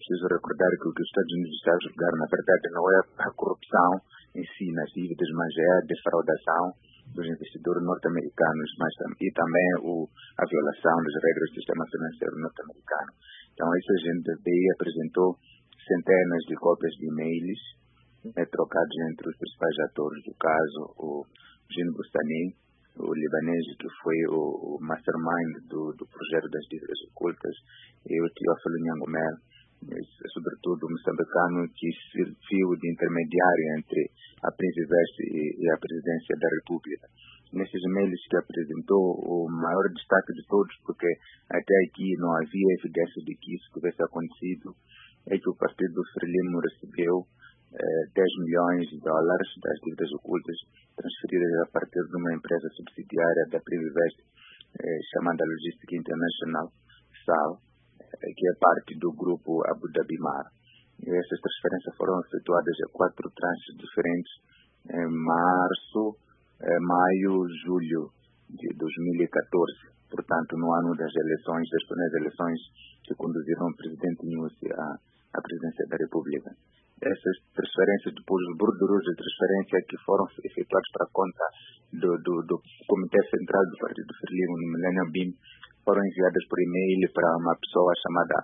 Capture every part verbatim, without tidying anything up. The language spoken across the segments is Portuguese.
preciso recordar que o que os Estados Unidos estão a julgar, na verdade, não é a corrupção em si nas dívidas, mas é a defraudação dos investidores norte-americanos, mas e também o, a violação das regras do sistema financeiro norte-americano. Então, essa gente da B I apresentou centenas de cópias de e-mails é, trocados entre os principais atores do caso, o Jean Bustani, o libanês que foi o, o mastermind do, do projeto das dívidas ocultas, e o Teófilo Nhangomel, sobretudo o moçambicano que serviu de intermediário entre a Princevest e, e a presidência da República. Nesses e-mails que apresentou, o maior destaque de todos, porque até aqui não havia evidência de que isso tivesse acontecido, é que o partido Frelimo recebeu eh, dez milhões de dólares das dívidas ocultas transferidas a partir de uma empresa subsidiária da Princevest eh, chamada Logística International, S A L, que é parte do grupo Abu Dhabi Mar. E essas transferências foram efetuadas a quatro tranches diferentes em março, eh, maio, julho de dois mil e catorze, portanto no ano das eleições, das eleições que conduziram o presidente Nyusi à, à presidência da República. Essas transferências, depois os borderos de transferência que foram efetuados para a conta do, do, do Comitê Central do Partido Frelimo no Millennium Beam, foram enviadas por e-mail para uma pessoa chamada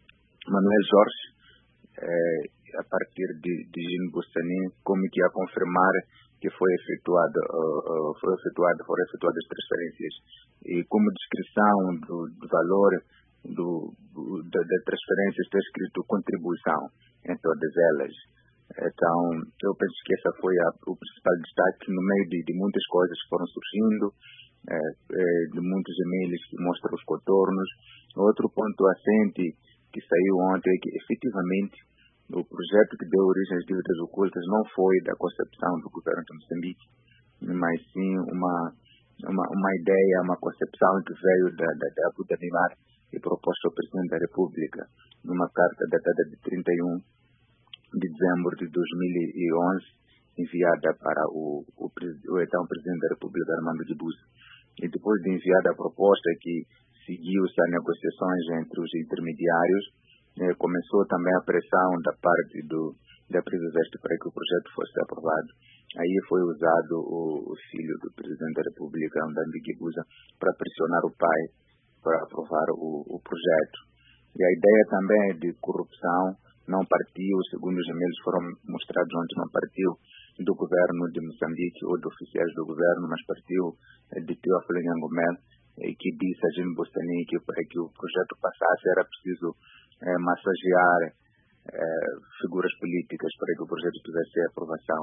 Manuel Jorge, eh, a partir de, de Jean Bustani, como que a confirmar que foi efetuado, uh, uh, foi efetuado, foram efetuadas transferências. E como descrição do, do valor do, do, da, da transferência está escrito contribuição em todas elas. Então, eu penso que essa foi a, o principal destaque no meio de, de muitas coisas que foram surgindo, É, é, de muitos e-mails que mostram os contornos. Outro ponto assente que saiu ontem é que, efetivamente, o projeto que deu origem às dívidas ocultas não foi da concepção do governo de Moçambique, mas sim uma, uma, uma ideia, uma concepção que veio da, da, da Abu Dhabi Mar e proposta ao Presidente da República numa carta datada de trinta e um de dezembro de dois mil e onze, enviada para o, o, o então Presidente da República, Armando Guebuza. E depois de enviada a proposta que seguiu-se a negociações entre os intermediários, eh, começou também a pressão da parte do, da Princevest para que o projeto fosse aprovado. Aí foi usado o, o filho do Presidente da República, Armando Guebuza, para pressionar o pai para aprovar o, o projeto. E a ideia também de corrupção não partiu, segundo os e-mails foram mostrados ontem, não partiu do governo de Moçambique ou de oficiais do governo, mas partiu de Teófilo Nhangomel, que disse a Jean Bustani que para que o projeto passasse era preciso eh, massagear eh, figuras políticas para que o projeto tivesse a aprovação,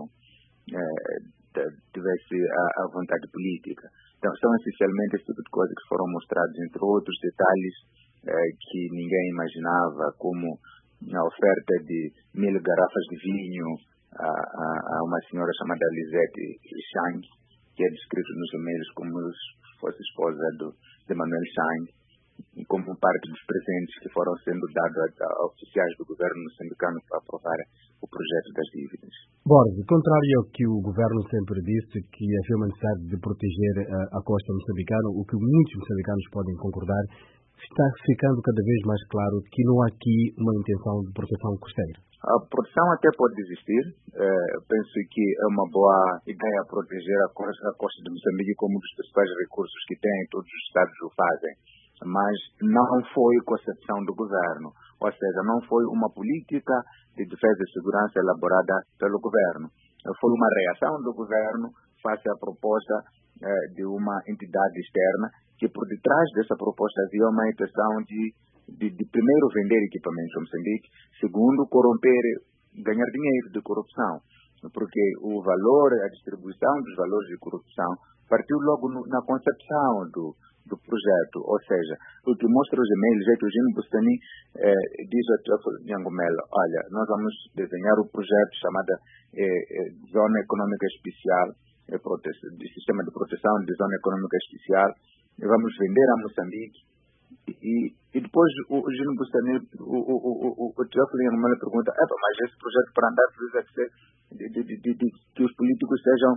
eh, tivesse a, a vontade política. Então, são essencialmente esse tipo de coisas que foram mostrados, entre outros detalhes eh, que ninguém imaginava, como a oferta de mil garrafas de vinho a, a, a uma senhora chamada Lisette Chang, que é descrito nos e-mails como se fosse esposa do, de Manuel Chang, como parte dos presentes que foram sendo dados a, a oficiais do governo moçambicano para aprovar o projeto das dívidas. Borges, contrário ao que o governo sempre disse, que havia uma necessidade de proteger a, a costa moçambicana, o que muitos moçambicanos podem concordar, está ficando cada vez mais claro que não há aqui uma intenção de proteção costeira. A proteção até pode existir. Eh, penso que é uma boa ideia proteger a costa, a costa de Moçambique como um dos principais recursos que tem, todos os estados o fazem. Mas não foi concepção do governo. Ou seja, não foi uma política de defesa e segurança elaborada pelo governo. Foi uma reação do governo face à proposta eh, de uma entidade externa, que por detrás dessa proposta havia uma intenção de, de, de primeiro vender equipamentos a Moçambique, segundo corromper, ganhar dinheiro de corrupção, porque o valor, a distribuição dos valores de corrupção partiu logo no, na concepção do, do projeto, ou seja, o que mostra os e-mails é que o Jean Bustani eh, diz a Teófilo Nhangomel, olha, nós vamos desenhar o projeto chamado eh, eh, Zona Econômica Especial, eh, de Sistema de Proteção de Zona Econômica Especial, e vamos vender a Moçambique. E, e depois o, o Jean Bustani, o, o, o, o, o Teófilo Nhangomel pergunta, mas esse projeto para andar precisa que, ser, de, de, de, de, de, que os políticos sejam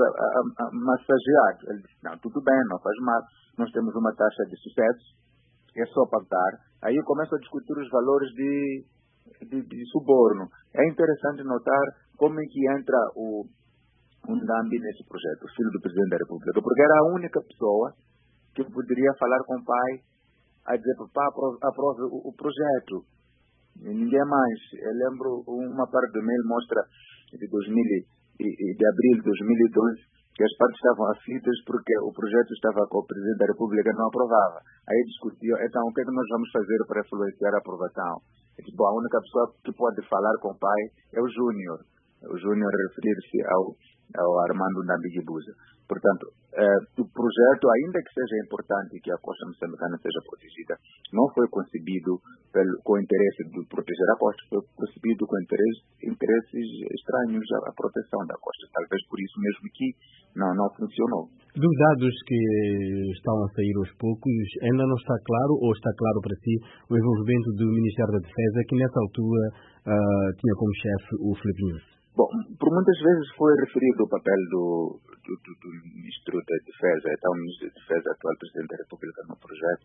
massageados. Ele disse, não, tudo bem, não faz mal, nós temos uma taxa de sucesso é só pagar, aí começam a discutir os valores de, de, de suborno. É interessante notar como é que entra o, o Ndambi nesse projeto, o filho do Presidente da República, porque era a única pessoa que poderia falar com o pai, a dizer, papá, aprove o, o projeto. E ninguém mais. Eu lembro, uma parte do e-mail mostra de, dois mil e, de abril de dois mil e doze que as partes estavam aflitas porque o projeto estava com o Presidente da República e não aprovava. Aí discutiam, então o que é que nós vamos fazer para influenciar a aprovação? É tipo, a única pessoa que pode falar com o pai é o Júnior. O Júnior referir-se ao, ao Armando Ndambi Buza. Portanto, eh, o projeto, ainda que seja importante que a costa moçambicana seja protegida, não foi concebido pelo, com o interesse de proteger a costa, foi concebido com interesse, interesses estranhos à, à proteção da costa. Talvez por isso mesmo que não, não funcionou. Dos dados que estão a sair aos poucos, ainda não está claro, ou está claro para si, o envolvimento do Ministério da Defesa, que nessa altura uh, tinha como chefe o Filipe Nunes? Bom, por muitas vezes foi referido o papel do, do, do, do Ministro da Defesa, então o Ministro da Defesa, atual Presidente da República, no projeto,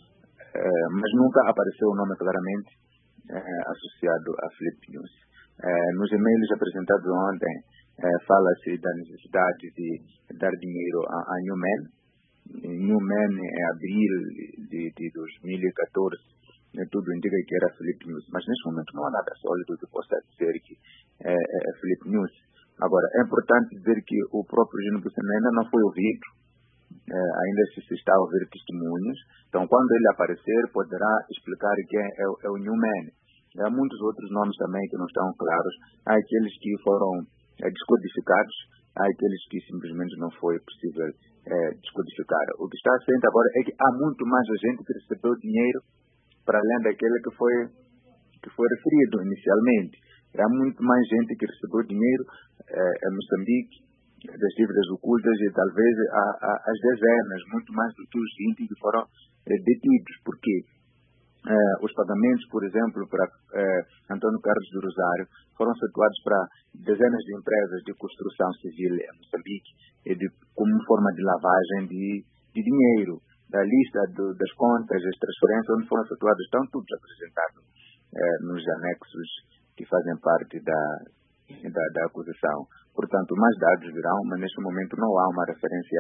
eh, mas nunca apareceu o nome claramente eh, associado a Filipe Nunes. Eh, nos e-mails apresentados ontem, eh, fala-se da necessidade de dar dinheiro a, a Newman. Newman, em abril de, de dois mil e catorze, tudo indica que era Filipe Nunes, mas neste momento não há nada sólido que possa dizer que é, é Filipe Nunes. Agora, é importante dizer que o próprio Gino Bucena ainda não foi ouvido, é, ainda se, se está a ouvir testemunhos, então quando ele aparecer poderá explicar quem é, é o Newman. Há muitos outros nomes também que não estão claros, há aqueles que foram é, descodificados, há aqueles que simplesmente não foi possível é, descodificar. O que está assente agora é que há muito mais gente que recebeu dinheiro para além daquele que foi, que foi referido inicialmente. Há muito mais gente que recebeu dinheiro eh, em Moçambique, das dívidas ocultas, e talvez as dezenas, muito mais do que os vinte que foram eh, detidos. Porque eh, os pagamentos, por exemplo, para eh, Antônio Carlos do Rosário, foram efetuados para dezenas de empresas de construção civil em Moçambique, e de, como forma de lavagem de, de dinheiro. Da lista do, das contas, as transferências, onde foram efetuadas, estão todos apresentados eh, nos anexos que fazem parte da, da, da acusação. Portanto, mais dados virão, mas neste momento não há uma referência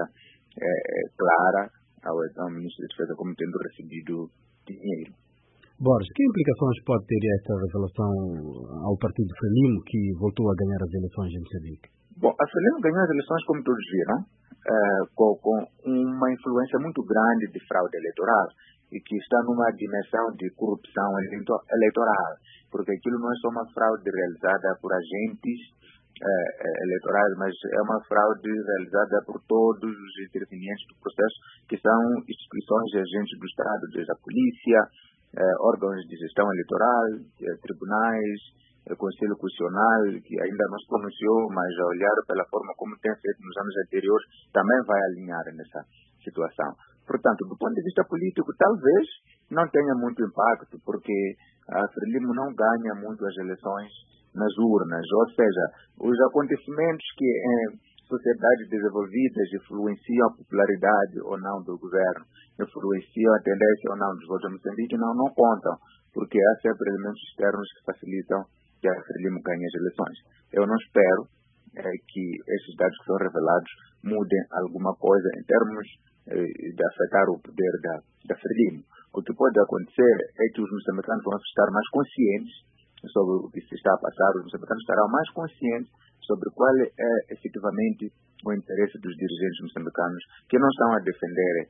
eh, clara ao, ao Ministro da Defesa como tendo recebido dinheiro. Borges, que implicações pode ter esta revelação ao partido Frelimo, que voltou a ganhar as eleições em Moçambique? Bom, a Frelimo ganhou as eleições, como todos viram, uh, com, com uma influência muito grande de fraude eleitoral e que está numa dimensão de corrupção eleitoral, porque aquilo não é só uma fraude realizada por agentes uh, eleitorais, mas é uma fraude realizada por todos os intervenientes do processo, que são instituições e agentes do Estado, desde a polícia, uh, órgãos de gestão eleitoral, uh, tribunais, o Conselho Constitucional, que ainda não se pronunciou, mas a olhar pela forma como tem feito nos anos anteriores, também vai alinhar nessa situação. Portanto, do ponto de vista político, talvez não tenha muito impacto, porque a Frelimo não ganha muito as eleições nas urnas, ou seja, os acontecimentos que em sociedades desenvolvidas influenciam a popularidade ou não do governo, influenciam a tendência ou não dos votos em Moçambique, não, não contam, porque há sempre elementos externos que facilitam que a Frelimo ganhe as eleições. Eu não espero é, que esses dados que são revelados mudem alguma coisa em termos é, de afetar o poder da, da Frelimo. O que pode acontecer é que os moçambicanos vão estar mais conscientes sobre o que se está a passar, os moçambicanos estarão mais conscientes sobre qual é efetivamente o interesse dos dirigentes moçambicanos, que não estão a defender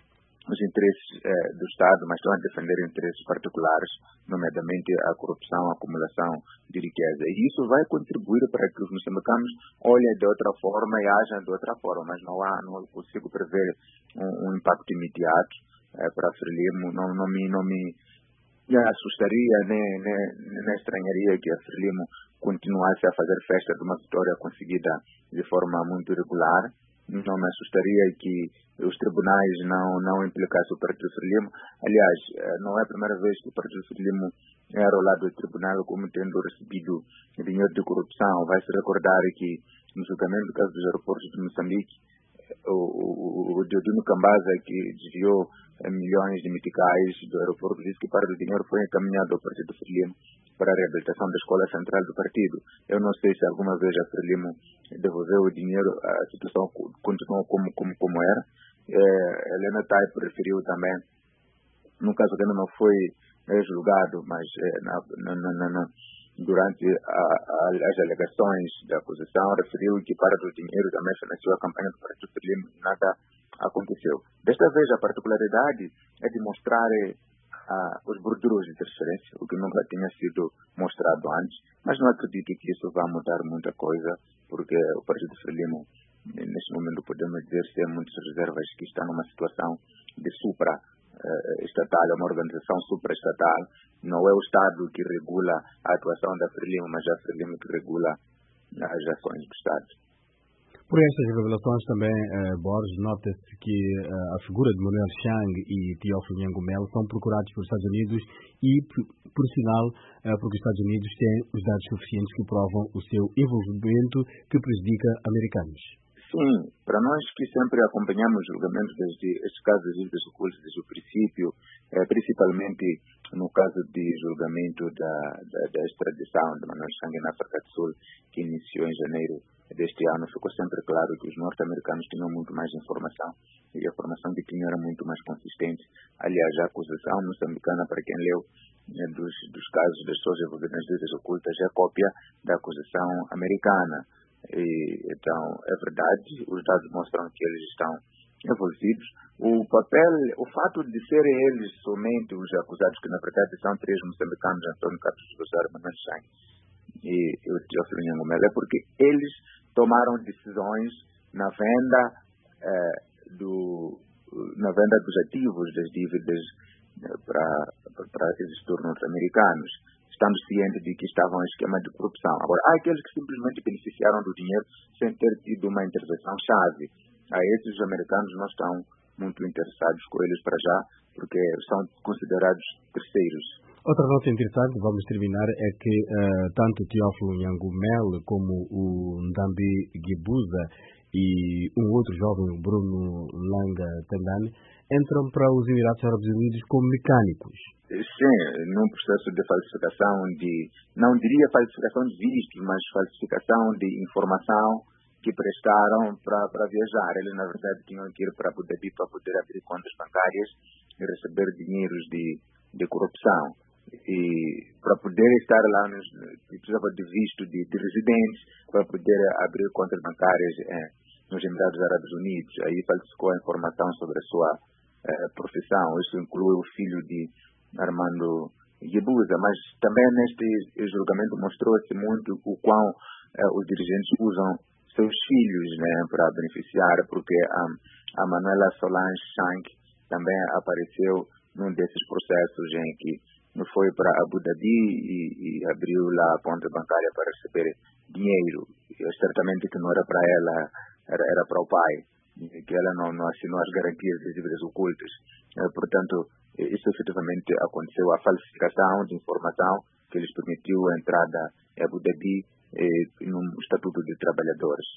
os interesses eh, do Estado, mas estão a defender interesses particulares, nomeadamente a corrupção, a acumulação de riqueza. E isso vai contribuir para que os moçambicanos olhem de outra forma e ajam de outra forma, mas não há, não consigo prever um, um impacto imediato eh, para a Frelimo. Não, não me, não me assustaria, nem, nem, nem estranharia que a Frelimo continuasse a fazer festa de uma vitória conseguida de forma muito irregular. Não me assustaria que os tribunais não, não implicassem o Partido Frelimo. Aliás, não é a primeira vez que o Partido Frelimo é arrolado do tribunal como tendo recebido dinheiro de corrupção. Vai-se recordar que no julgamento do caso dos aeroportos de Moçambique, o, o, o Diodino Cambaza, que desviou milhões de meticais do aeroporto, disse que parte do dinheiro foi encaminhado ao Partido Frelimo para a reabilitação da escola central do partido. Eu não sei se alguma vez a Frelimo devolveu o dinheiro, a situação continuou como, como, como era. É, Helena Taipo referiu também, no caso que não foi é, julgado, mas é, na, na, na, na, durante a, a, as alegações da acusação, referiu que parte do dinheiro também financiou a campanha do Partido Frelimo, nada aconteceu. Desta vez a particularidade é de mostrar ah, os borderos de transferência, o que nunca tinha sido mostrado antes, mas não acredito que isso vá mudar muita coisa, porque o Partido Frelimo, neste momento podemos dizer, sem muitas reservas, que está numa situação de supra eh, estatal, é uma organização supraestatal. Não é o Estado que regula a atuação da Frelimo, mas é a Frelimo que regula as ações do Estado. Por estas revelações também, eh, Borges, nota-se que eh, a figura de Manuel Chang e Teófilo Nhangumelo são procurados pelos Estados Unidos e, por, por sinal, eh, porque os Estados Unidos têm os dados suficientes que provam o seu envolvimento que prejudica americanos. Sim, para nós que sempre acompanhamos julgamentos desde estes casos de dívidas ocultas desde o princípio, eh, principalmente no caso de julgamento da, da, da extradição de Manuel Chang na África do Sul, que iniciou em janeiro deste ano, ficou sempre claro que os norte-americanos tinham muito mais informação e a informação que tinham era muito mais consistente. Aliás, a acusação moçambicana, para quem leu eh, dos, dos casos das pessoas envolvidas nas dívidas ocultas, é cópia da acusação americana. E, então, é verdade, os dados mostram que eles estão envolvidos. O papel, o fato de serem eles somente os acusados, que na verdade são três moçambicanos, Antônio Carlos Rosário, Manuel Chang e o Teófilo Nhangumelo, é porque eles tomaram decisões na venda eh, do na venda dos ativos das dívidas eh, para para esses norte-americanos, estando cientes de que estavam em esquema de corrupção. Agora, há aqueles que simplesmente beneficiaram do dinheiro sem ter tido uma intervenção chave. A esses os americanos não estão muito interessados com eles para já, porque são considerados terceiros. Outra nota interessante, vamos terminar, é que uh, tanto Teófilo Nhangumelo como o Ndambi Gibuza e um outro jovem, Bruno Langa Tandane, entram para os Emirados Árabes Unidos como mecânicos. Sim, num processo de falsificação de, não diria falsificação de vistos, mas falsificação de informação que prestaram para viajar. Eles, na verdade, tinham que ir para Abu Dhabi para poder abrir contas bancárias e receber dinheiros de, de corrupção. E para poder estar lá, nos, precisava de visto de, de residentes para poder abrir contas bancárias eh, nos Emirados Árabes Unidos. Aí falsificou a informação sobre a sua eh, profissão. Isso inclui o filho de Armando Gibuza, mas também neste julgamento mostrou-se muito o quão eh, os dirigentes usam seus filhos, né, para beneficiar, porque a, a Manuela Solange Chang também apareceu num desses processos em que foi para Abu Dhabi e, e abriu lá a conta bancária para receber dinheiro. E, certamente que não era para ela, era, era para o pai, que ela não, não assinou as garantias das dívidas ocultas. Eh, portanto, isso efetivamente aconteceu, a falsificação de informação que lhes permitiu a entrada em Abu Dhabi eh, no Estatuto de Trabalhadores.